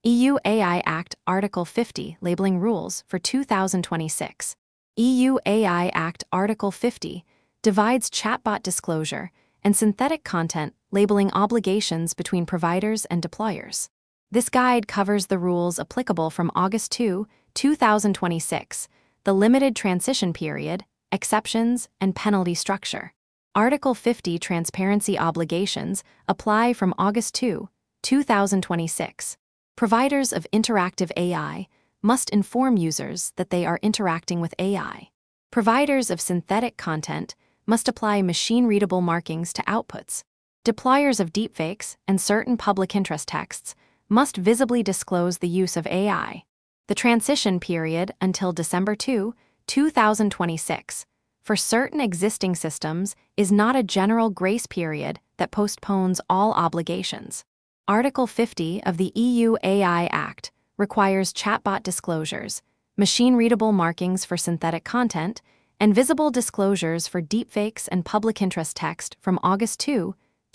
EU AI Act Article 50 Labeling Rules for 2026. EU AI Act Article 50 divides chatbot disclosure and synthetic content labeling obligations between providers and deployers. This guide covers the rules applicable from August 2, 2026, the limited transition period, exceptions, and penalty structure. Article 50 transparency obligations apply from August 2, 2026. Providers of interactive AI must inform users that they are interacting with AI. Providers of synthetic content must apply machine-readable markings to outputs. Deployers of deepfakes and certain public interest texts must visibly disclose the use of AI. The transition period until December 2, 2026, for certain existing systems is not a general grace period that postpones all obligations. Article 50 of the EU AI Act requires chatbot disclosures, machine-readable markings for synthetic content, and visible disclosures for deepfakes and public interest text from August 2,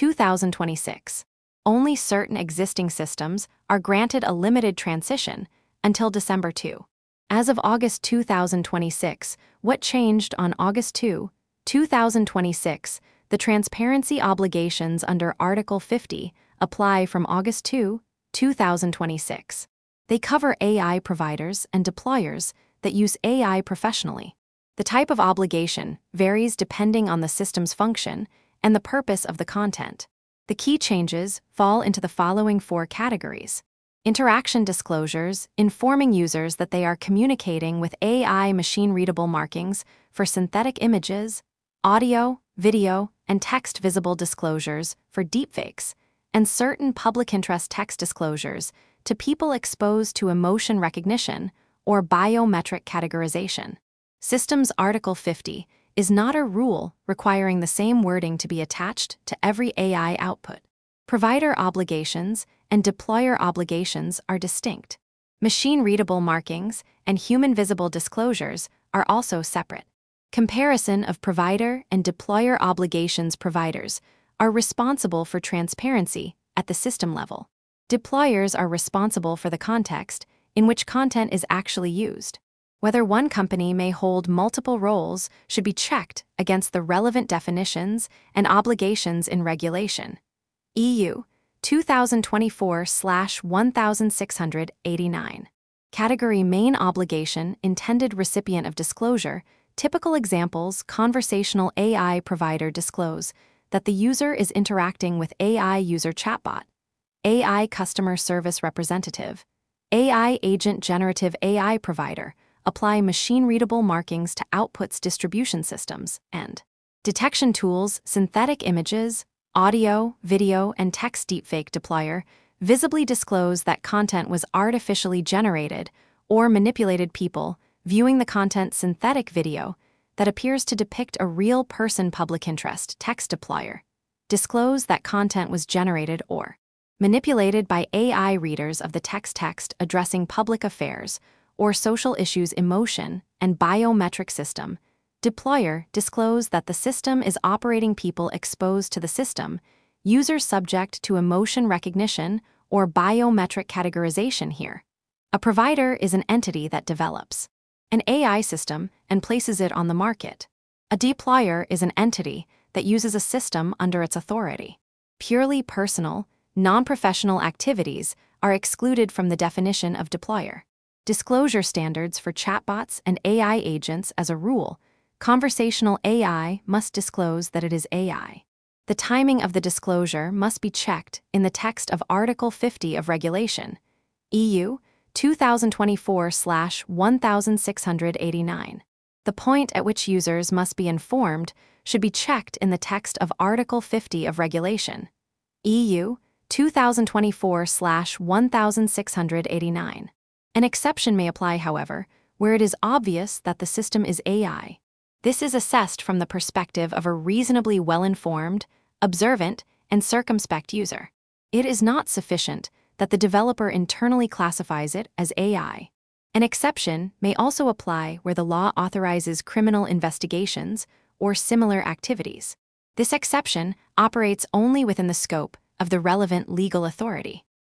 2026. Only certain existing systems are granted a limited transition until December 2. As of August 2026, what changed on August 2, 2026, the transparency obligations under Article 50 apply from August 2, 2026. They cover AI providers and deployers that use AI professionally. The type of obligation varies depending on the system's function and the purpose of the content. The key changes fall into the following 4 categories. Interaction disclosures, informing users that they are communicating with AI machine-readable markings for synthetic images, audio, video, and text visible disclosures for deepfakes, and certain public interest text disclosures to people exposed to emotion recognition or biometric categorization. Systems Article 50 is not a rule requiring the same wording to be attached to every AI output. Provider obligations and deployer obligations are distinct. Machine-readable markings and human-visible disclosures are also separate. Comparison of provider and deployer obligations. Providers are responsible for transparency at the system level. Deployers are responsible for the context in which content is actually used. Whether one company may hold multiple roles should be checked against the relevant definitions and obligations in regulation. EU 2024/1689. Category Main Obligation Intended Recipient of Disclosure. Typical examples: conversational AI provider disclose that the user is interacting with AI user chatbot, AI customer service representative, AI agent. Generative AI provider apply machine-readable markings to outputs. Distribution systems and detection tools. Synthetic images, audio, video, and text. Deepfake deployer visibly disclose that content was artificially generated or manipulated. People viewing the content. Synthetic video that appears to depict a real person. Public interest text deployer disclose that content was generated or manipulated by AI readers of the text addressing public affairs or social issues. Emotion and biometric system deployer disclose that the system is operating. People exposed to the system, users subject to emotion recognition or biometric categorization. Here, a provider is an entity that develops an AI system and places it on the market. A deployer is an entity that uses a system under its authority. Purely personal, non-professional activities are excluded from the definition of deployer. Disclosure standards for chatbots and AI agents. As a rule, conversational AI must disclose that it is AI. The timing of the disclosure must be checked in the text of Article 50 of Regulation EU 2024/1689. The point at which users must be informed should be checked in the text of Article 50 of Regulation EU 2024/1689. An exception may apply, however, where it is obvious that the system is AI. This is assessed from the perspective of a reasonably well-informed, observant, and circumspect user. It is not sufficient that the developer internally classifies it as AI. An exception may also apply where the law authorizes criminal investigations or similar activities. This exception operates only within the scope of the relevant legal authority.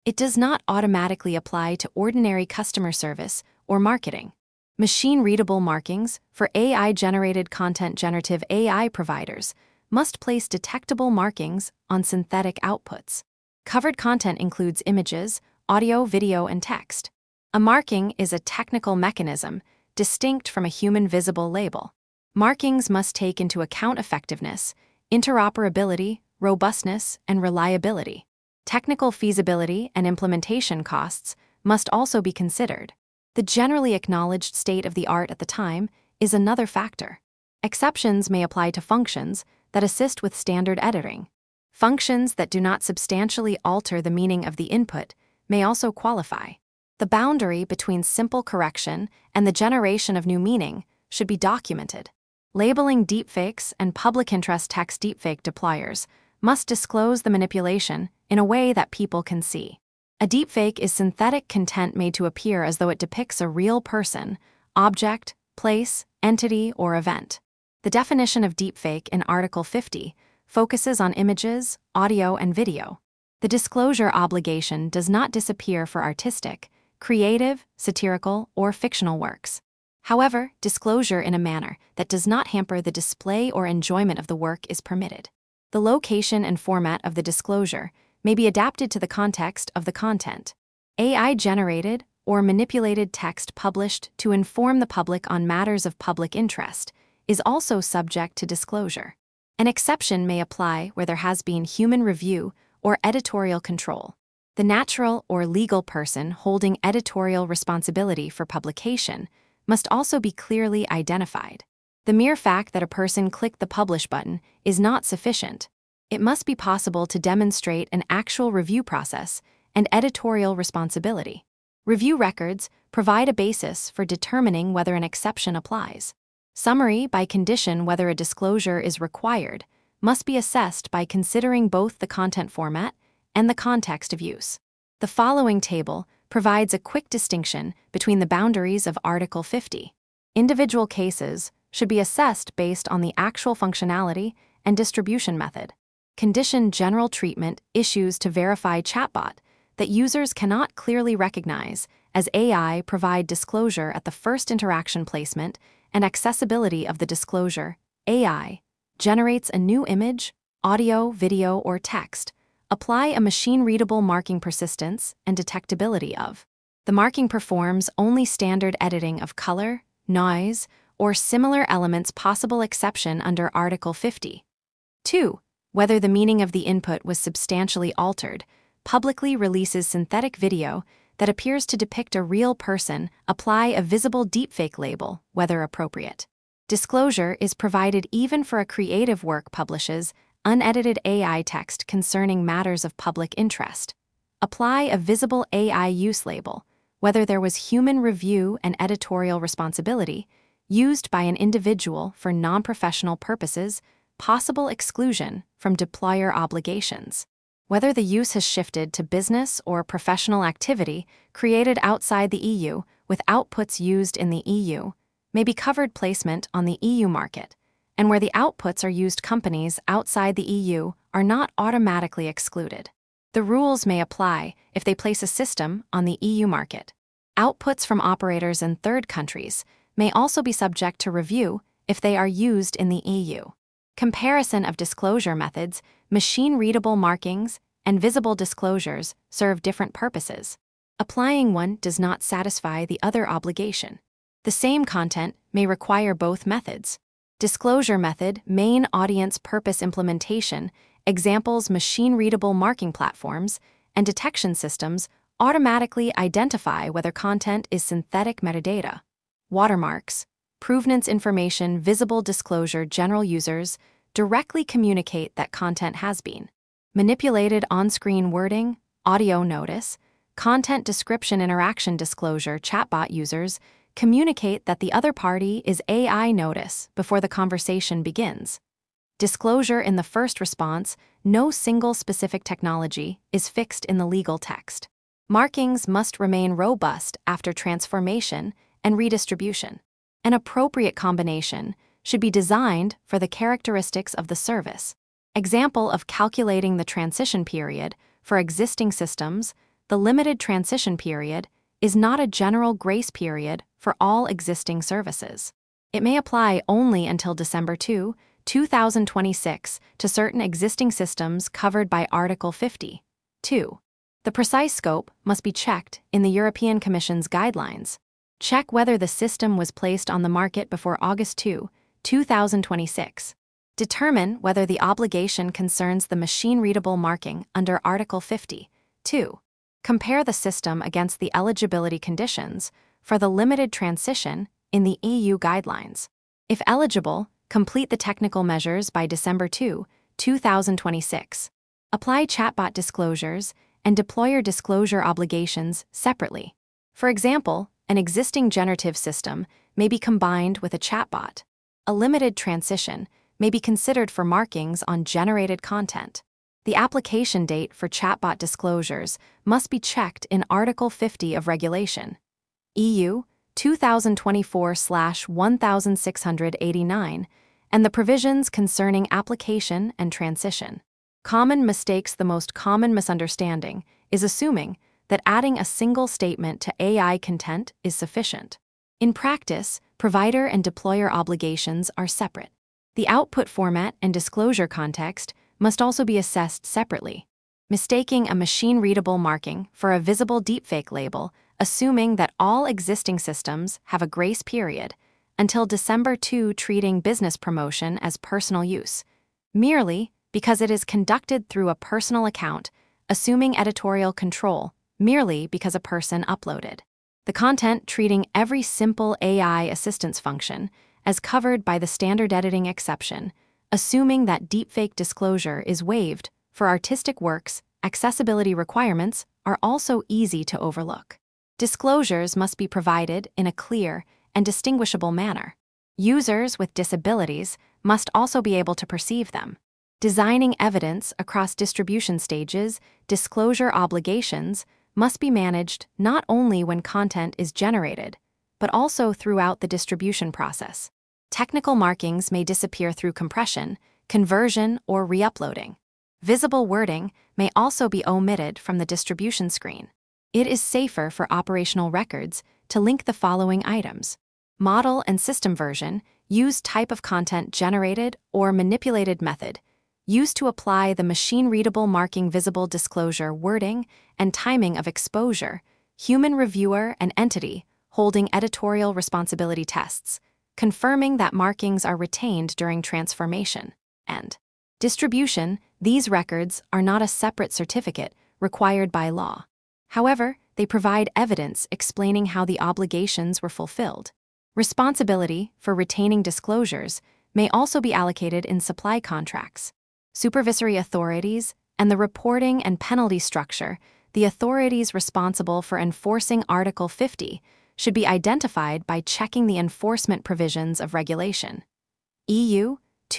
It does not automatically apply to ordinary customer service or marketing. Machine-readable markings for AI-generated content. Generative AI providers must place detectable markings on synthetic outputs. Covered content includes images, audio, video, and text. A marking is a technical mechanism distinct from a human visible label. Markings must take into account effectiveness, interoperability, robustness, and reliability. Technical feasibility and implementation costs must also be considered. The generally acknowledged state of the art at the time is another factor. Exceptions may apply to functions that assist with standard editing. Functions that do not substantially alter the meaning of the input may also qualify. The boundary between simple correction and the generation of new meaning should be documented. Labeling deepfakes and public interest text. Deepfake deployers must disclose the manipulation in a way that people can see. A deepfake is synthetic content made to appear as though it depicts a real person, object, place, entity, or event. The definition of deepfake in Article 50 focuses on images, audio, and video. The disclosure obligation does not disappear for artistic, creative, satirical, or fictional works. However, disclosure in a manner that does not hamper the display or enjoyment of the work is permitted. The location and format of the disclosure may be adapted to the context of the content. AI-generated or manipulated text published to inform the public on matters of public interest is also subject to disclosure. An exception may apply where there has been human review or editorial control. The natural or legal person holding editorial responsibility for publication must also be clearly identified. The mere fact that a person clicked the publish button is not sufficient. It must be possible to demonstrate an actual review process and editorial responsibility. Review records provide a basis for determining whether an exception applies. Summary by condition whether a disclosure is required must be assessed by considering both the content format and the context of use. The following table provides a quick distinction between the boundaries of Article 50. Individual cases should be assessed based on the actual functionality and distribution method. Condition general treatment issues to verify chatbot that users cannot clearly recognize as AI provide disclosure at the first interaction placement and accessibility of the disclosure. AI generates a new image, audio, video, or text. Apply a machine-readable marking persistence and detectability of. The marking performs only standard editing of color, noise, or similar elements. Possible exception under Article 50. 2. Whether the meaning of the input was substantially altered, publicly releases synthetic video that appears to depict a real person. Apply a visible deepfake label, whether appropriate. Disclosure is provided even for a creative work publishes unedited AI text concerning matters of public interest. Apply a visible AI use label, whether there was human review and editorial responsibility, used by an individual for non-professional purposes. Possible exclusion from deployer obligations. Whether the use has shifted to business or professional activity created outside the EU with outputs used in the EU, may be covered placement on the EU market, and where the outputs are used companies outside the EU are not automatically excluded. The rules may apply if they place a system on the EU market. Outputs from operators in third countries may also be subject to review if they are used in the EU. Comparison of disclosure methods, machine-readable markings, and visible disclosures serve different purposes. Applying one does not satisfy the other obligation. The same content may require both methods. Disclosure method, main audience purpose implementation, examples machine-readable marking platforms, and detection systems automatically identify whether content is synthetic metadata. Watermarks, provenance information, visible disclosure. General users directly communicate that content has been manipulated. On-screen wording, audio notice, content description. Interaction disclosure. Chatbot users communicate that the other party is AI notice before the conversation begins. Disclosure in the first response. No single specific technology is fixed in the legal text. Markings must remain robust after transformation and redistribution. An appropriate combination should be designed for the characteristics of the service. Example of calculating the transition period for existing systems, the limited transition period is not a general grace period for all existing services. It may apply only until December 2, 2026 to certain existing systems covered by Article 50. 2. The precise scope must be checked in the European Commission's guidelines. Check whether the system was placed on the market before August 2, 2026. Determine whether the obligation concerns the machine-readable marking under Article 50. 2. Compare the system against the eligibility conditions for the limited transition in the EU guidelines. If eligible, complete the technical measures by December 2, 2026. Apply chatbot disclosures and deployer disclosure obligations separately. For example, an existing generative system may be combined with a chatbot. A limited transition may be considered for markings on generated content. The application date for chatbot disclosures must be checked in Article 50 of Regulation EU 2024/1689 and the provisions concerning application and transition. Common mistakes. The most common misunderstanding is assuming that adding a single statement to AI content is sufficient. In practice, provider and deployer obligations are separate. The output format and disclosure context must also be assessed separately. Mistaking a machine-readable marking for a visible deepfake label, assuming that all existing systems have a grace period until December 2, treating business promotion as personal use, merely because it is conducted through a personal account, assuming editorial control merely because a person uploaded the content, treating every simple AI assistance function as covered by the standard editing exception, assuming that deepfake disclosure is waived for artistic works. Accessibility requirements are also easy to overlook. Disclosures must be provided in a clear and distinguishable manner. Users with disabilities must also be able to perceive them. Designing evidence across distribution stages, disclosure obligations must be managed not only when content is generated, but also throughout the distribution process. Technical markings may disappear through compression, conversion, or re-uploading. Visible wording may also be omitted from the distribution screen. It is safer for operational records to link the following items: model and system version, use type of content generated or manipulated method, used to apply the machine-readable marking, visible disclosure wording and timing of exposure, human reviewer and entity holding editorial responsibility tests, confirming that markings are retained during transformation, and distribution. These records are not a separate certificate required by law. However, they provide evidence explaining how the obligations were fulfilled. Responsibility for retaining disclosures may also be allocated in supply contracts. Supervisory authorities and the reporting and penalty structure. The authorities responsible for enforcing Article 50 should be identified by checking the enforcement provisions of Regulation EU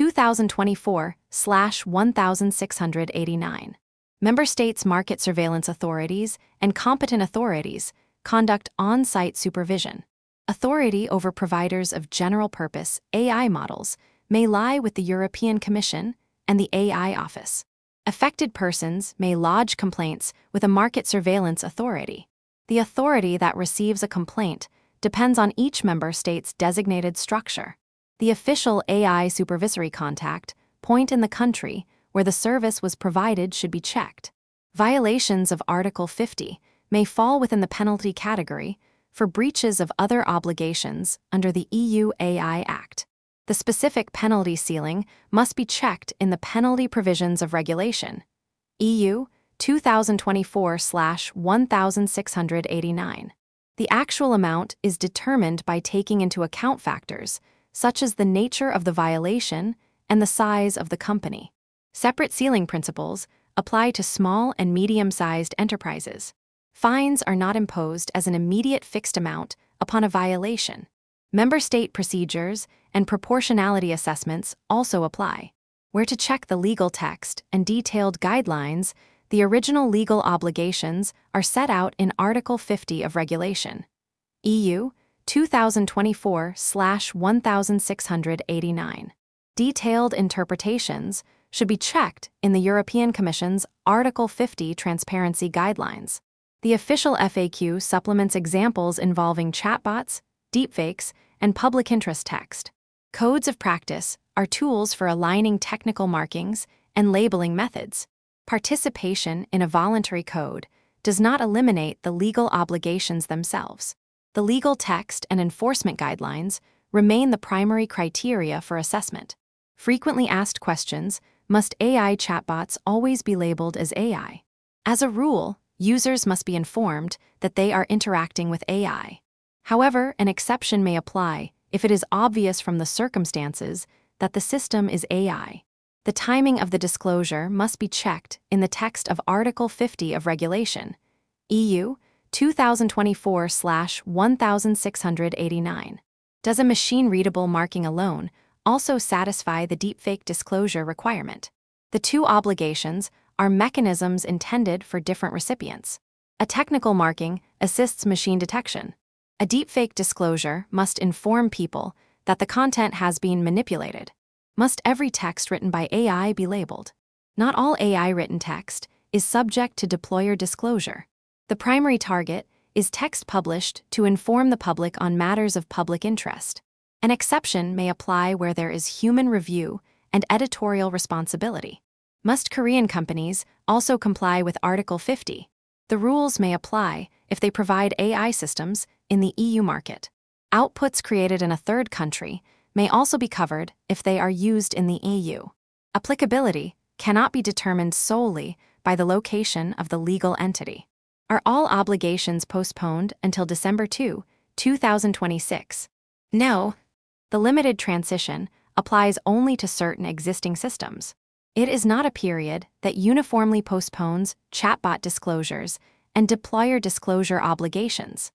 2024/1689. Member States' market surveillance authorities and competent authorities conduct on-site supervision. Authority over providers of general-purpose AI models may lie with the European Commission and the AI Office. Affected persons may lodge complaints with a market surveillance authority. The authority that receives a complaint depends on each member state's designated structure. The official AI supervisory contact point in the country where the service was provided should be checked. Violations of Article 50 may fall within the penalty category for breaches of other obligations under the EU AI Act. The specific penalty ceiling must be checked in the penalty provisions of Regulation EU 2024/1689. The actual amount is determined by taking into account factors such as the nature of the violation and the size of the company. Separate ceiling principles apply to small and medium-sized enterprises. Fines are not imposed as an immediate fixed amount upon a violation. Member state procedures and proportionality assessments also apply. Where to check the legal text and detailed guidelines, the original legal obligations are set out in Article 50 of Regulation EU 2024/1689. Detailed interpretations should be checked in the European Commission's Article 50 Transparency Guidelines. The official FAQ supplements examples involving chatbots, deepfakes, and public interest text. Codes of practice are tools for aligning technical markings and labeling methods. Participation in a voluntary code does not eliminate the legal obligations themselves. The legal text and enforcement guidelines remain the primary criteria for assessment. Frequently asked questions: must AI chatbots always be labeled as AI? As a rule, users must be informed that they are interacting with AI. However, an exception may apply if it is obvious from the circumstances that the system is AI. The timing of the disclosure must be checked in the text of Article 50 of Regulation EU 2024/1689. Does a machine-readable marking alone also satisfy the deepfake disclosure requirement? The two obligations are mechanisms intended for different recipients. A technical marking assists machine detection. A deepfake disclosure must inform people that the content has been manipulated. Must every text written by AI be labeled? Not all AI-written text is subject to deployer disclosure. The primary target is text published to inform the public on matters of public interest. An exception may apply where there is human review and editorial responsibility. Must Korean companies also comply with Article 50? The rules may apply if they provide AI systems in the EU market. Outputs created in a third country may also be covered if they are used in the EU. Applicability cannot be determined solely by the location of the legal entity. Are all obligations postponed until December 2, 2026? No. The limited transition applies only to certain existing systems. It is not a period that uniformly postpones chatbot disclosures and deployer disclosure obligations.